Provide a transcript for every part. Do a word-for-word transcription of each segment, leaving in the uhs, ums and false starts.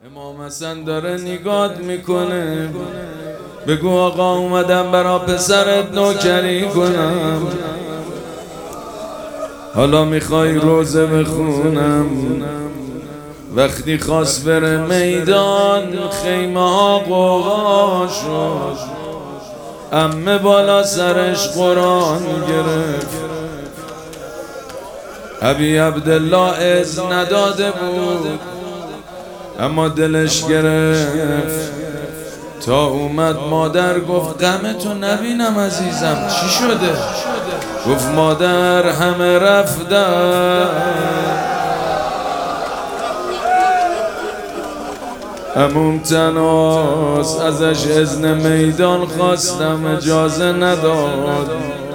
امام حسن داره نگات میکنه، بگو آقا اومدم برا پسرت نوکری کنم، حالا میخوای روزه بخونم. وقتی خواست بره میدان خیمه ها قوقا شد، عمه بالا سرش قرآن گرفت. ابی عبدالله از نداده بود اما دلش گرفت. تا اومد مادر گفت غمتو نبینم عزیزم، چی شده؟ گفت مادر همه رفتن. عموم تناس ازش اذن میدان خواستم، اجازه نداد.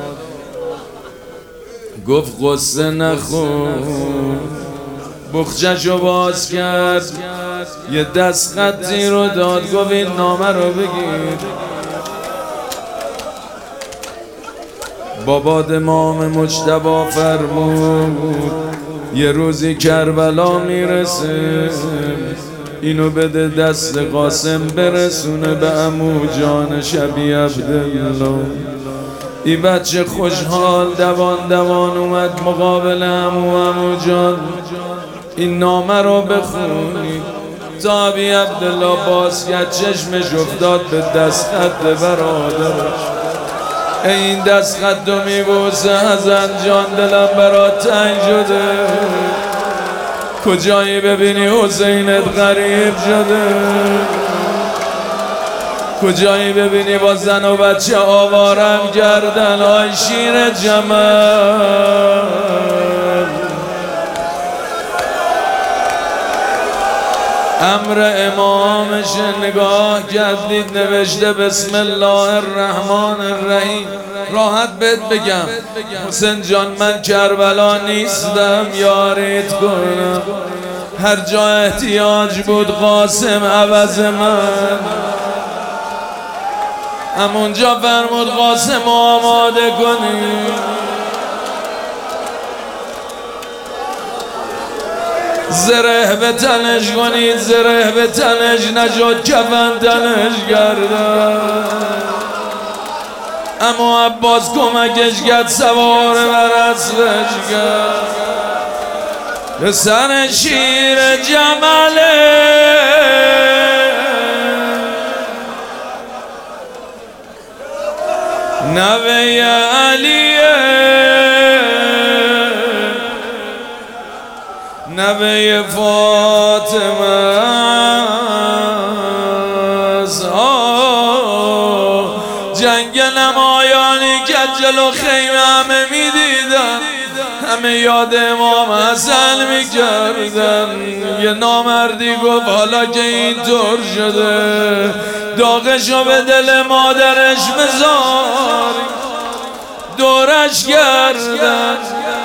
گفت قصه نخور. بخچه‌شو باز کرد، یه دست خطی رو داد، گفت این نامه رو بگیر. بابات امام مجتبی فرمود یه روزی کربلا میرسه، اینو بده دست قاسم برسونه به عمو جان شبی عبدالله. این بچه خوشحال دوان دوان اومد مقابل عمو. عمو جان این نامه رو بخونی. تا ابی عبدالله باز کرد، چشمش افتاد به دست خط برادرش. این دست خط رو میبوسه، حسن جان دلم برات تنگ شده. کجایی ببینی حسینت غریب شده، کجایی ببینی با زن و بچه آوارم کردن. آی شیر جمال امر امامش نگاه کردید، نوشته بسم الله الرحمن الرحیم. راحت بهت بگم حسین جان من کربلا نیستم، یاریت کنم. هر جا احتیاج بود قاسم عوض من. همونجا فرمود قاسم آماده کنی. زره به تنش کنید، زره به تنش نجات کفن تنش گردن. اما عباس کمکش کرد، سوار بر اسبش کرد. به سر شیر جمله نوه علیه، نوه فاطمه است. جنگ نمایانی که جلو خیمه همه میدیدن، همه یاد امام حسن میکردن. یه نامردی گفت حالا که اینطور شده، داغشو به دل مادرش بذار، دورش کردن.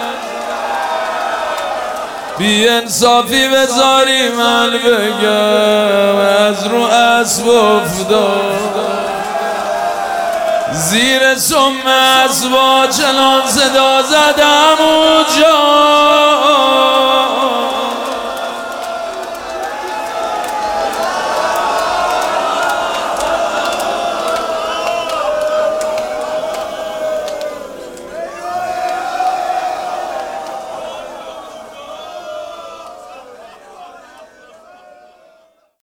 بی انصافی بذاری من بگم، از رو اسب افتاد. زیر سم اسبا چنان صدا زدم اونجا،